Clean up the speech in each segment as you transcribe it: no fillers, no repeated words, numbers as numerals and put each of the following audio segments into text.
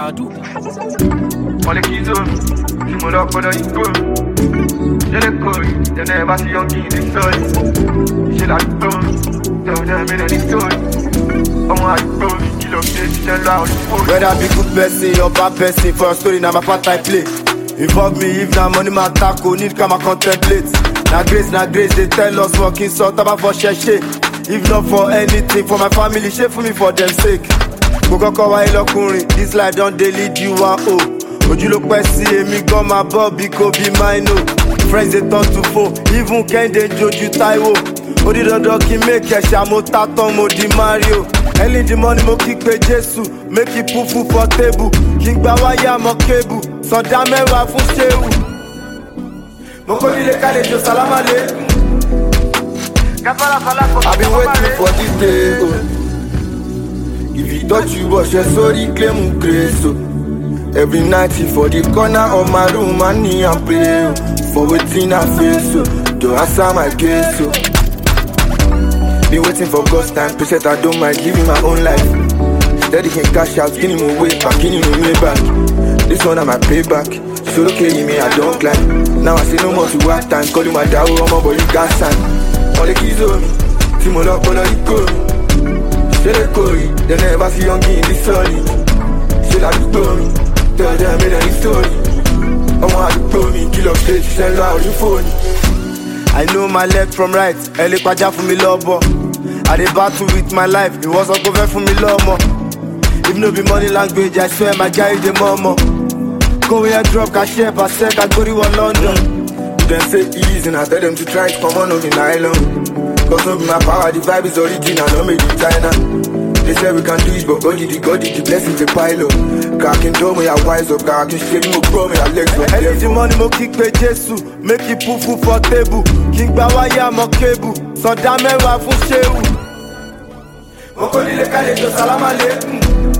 Dadu. On les kids, tu me l'as pas d'ego. J'ai les couilles, y'en a pas si y'en qui des sols. J'ai la tonne, t'as jamais dans l'histoire. On m'a dit, qu'il a fait, c'est là où il faut. Whether I be good person or bad person, for a story, now my part I play. Involve me if na money my tackle, need come and contemplate. Na grace, they tell us working so taba for share. If not for anything, for my family, share for me for them sake. Koko wa ilokunrin, this life don't dey lead you one oh. Oju lo pe si emi gan ma Bobby ko be mine oh. Friends they turn to foe, even Kende Joju Taiwo. Odi dandan ki make e mo taton mo di Mario. Early in the morning mo kick pe Jesu, make it pufu for table. King gba waya mo cable, so da mewa fun sewu. Mo ko ni le kalejo salam aleikum. I've been waiting for this day oh. If you thought you was your sorry, claim grace. Every night for the corner of my room, I need and pray for waiting I face. To answer my case. Been waiting for God's time, patient I don't mind living my own life. Steady can cash out, getting me way back, getting me back. This one I'm my payback. So okay, me I don't climb. Now I say no more to work time, calling my dad, oh my boy, you got sign. All the keys on me, Timo up on the go. J'ai les couilles, they never see young in the solid. J'ai la double, tell them in any story. I want to blow me, kill up stage, sell out your phone. I know my left from right, Eli Kwaja for me lobo. I dey battle with my life, it was a cover for me lomo. If no be money language, I swear my guy is the momo. Go where I drop, cash up, I said I go to London. Then say easy, and I tell them to try to come on the nylon. Cause no be my power, the vibe is original, no made in China. They say we can do it, but God did the blessings the pile up. Cracking door, me I wise up, cracking shit, me bro, me I legs up. Any the money, mo kick pe Jesu, make it pufu for table. King Bawaya, mo cable, so dame wa fun sewu. Mo ko ni le kalejo salam aleikum.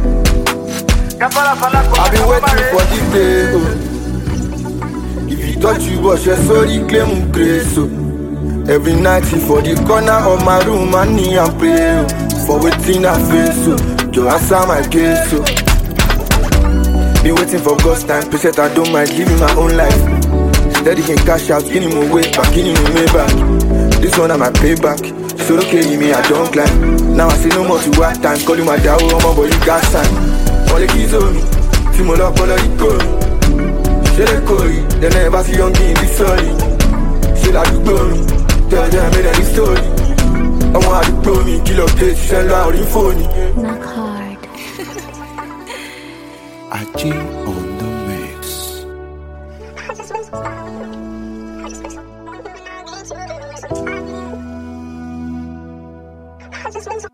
I've been waiting for this day oh. If you thought you was your sorry, claim grace oh. Every night for the corner of my room, I need and pray for waiting I face so. To answer my case so. Been waiting for God's time, patient I don't mind living my own life. Steady can cash out, getting me way back, getting me back. This one I'm my payback. So okay, me I don't climb. Now I say no more to work time, calling my dad, oh my boy, you got sign. All the keys on me, Timo up on the go. J'ai les couilles, they never see young in the solid. J'ai la double. Tell them in any story. I want to blow me, kill up this, sell out your phone. Knock hard. Aji on the mix.